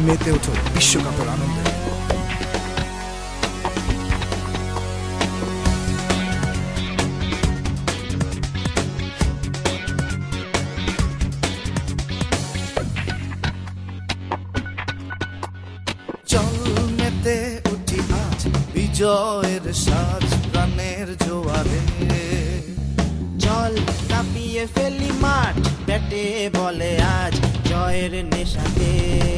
মেতে ওঠো বিশ্বকাপের আনন্দে। চল মেতে উঠি আজ বিজয়ের সাজ প্রাণের জোয়ারে। চল কাঁপিয়ে ফেলি মাঠ ব্যাটে বলে আজ জয়ের নেশাতে।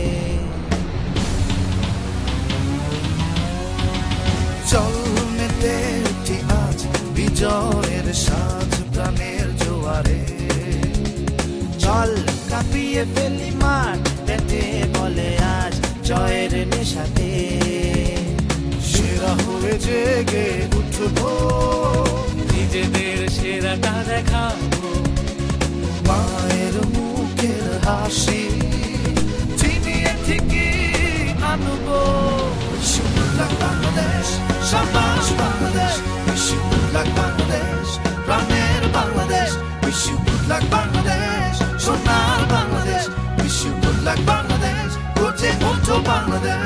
চল মেতে উঠি আজ বিজয়ের সাজ প্রাণের জোয়ারে। চল কাঁপিয়ে ফেলি মাঠ ব্যাটে বলে আজ জয়ের নেশাতে। সেরা হয়ে জেগে উঠবো, নিজেদের সেরাটা দেখাবো। মায়ের মুখের হাসি চিনিয়ে ঠিকই আনবো। Wish you good luck Bangladesh, শাবাশ Bangladesh. Wish you good luck Bangladesh, প্রাণের Bangladesh. Wish you good luck Bangladesh, সোনার Bangladesh. Wish you good luck Bangladesh, গর্জে ওঠো বাংলাদেশ।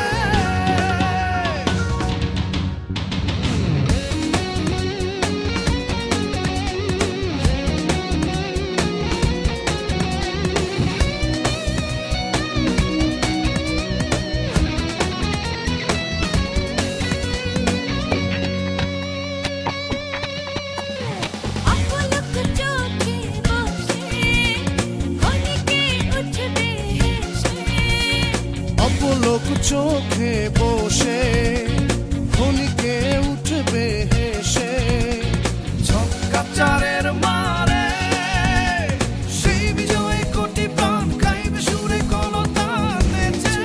অপলক চোখে বসে ক্ষণিকে উঠবে হেসে। ছক্কা চারের মারে সেই বিজয় কোটি প্রাণ গাইবে সুরে কলতান নেচে।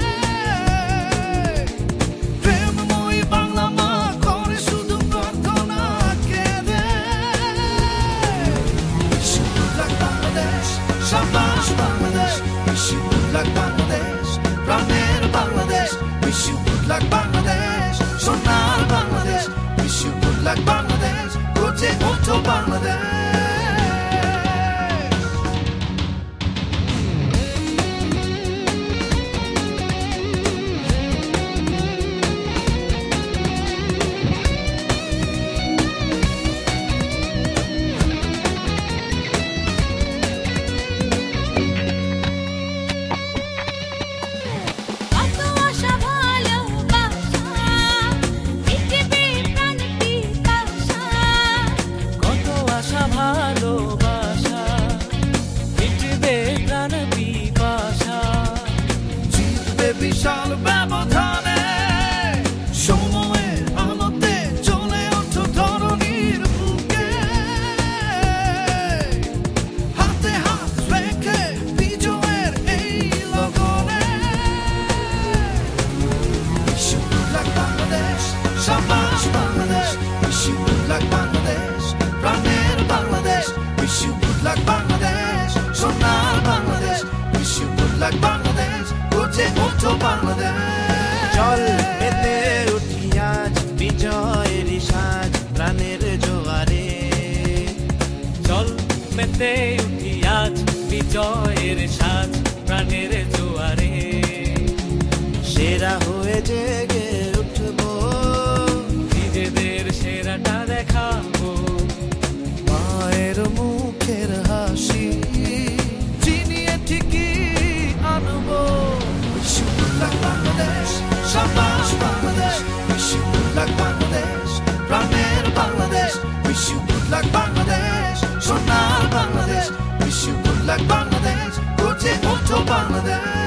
প্রেমময়ী বাংলা মা করে শুধু প্রার্থনা কেঁদে। Wish you good luck Bangladesh, শাবাশ Bangladesh. Wish you good luck Bangladesh, প্রাণের Bangladesh. Wish you good luck Bangladesh, সোনার Bangladesh. Wish you good luck Bangladesh, গর্জে ওঠো বাংলাদেশ। বিশাল ব্যবধানে সময়ের আলোতে চলে ওঠো ধরণীর বুকে। হাতে হাত রেখে বিজয়ের এই লগনে। Wish you good luck Bangladesh, শাবাশ Bangladesh. Wish you good luck Bangladesh, প্রাণের Bangladesh. Wish you good luck Bangladesh, সোনার Bangladesh. Wish you good luck Bangladesh, গর্জে ওঠো বাংলাদেশ। চল মেতে উঠি আজ বিজয়ের সাজ প্রাণের জোয়ারে। চল মেতে উঠি আজ বিজয়ের সাজ প্রাণের জোয়ারে। সেরা হয়ে জেগে উঠবো, নিজেদের সেরাটা দেখাবো। মায়ের মুখের হাসি চিনিয়ে ঠিকই আনবো। Wish you good luck Bangladesh, শাবাশ Bangladesh. Wish you good luck Bangladesh, প্রাণের Bangladesh. Wish you good luck Bangladesh, সোনার Bangladesh. Wish you good luck Bangladesh, গর্জে ওঠো বাংলাদেশ।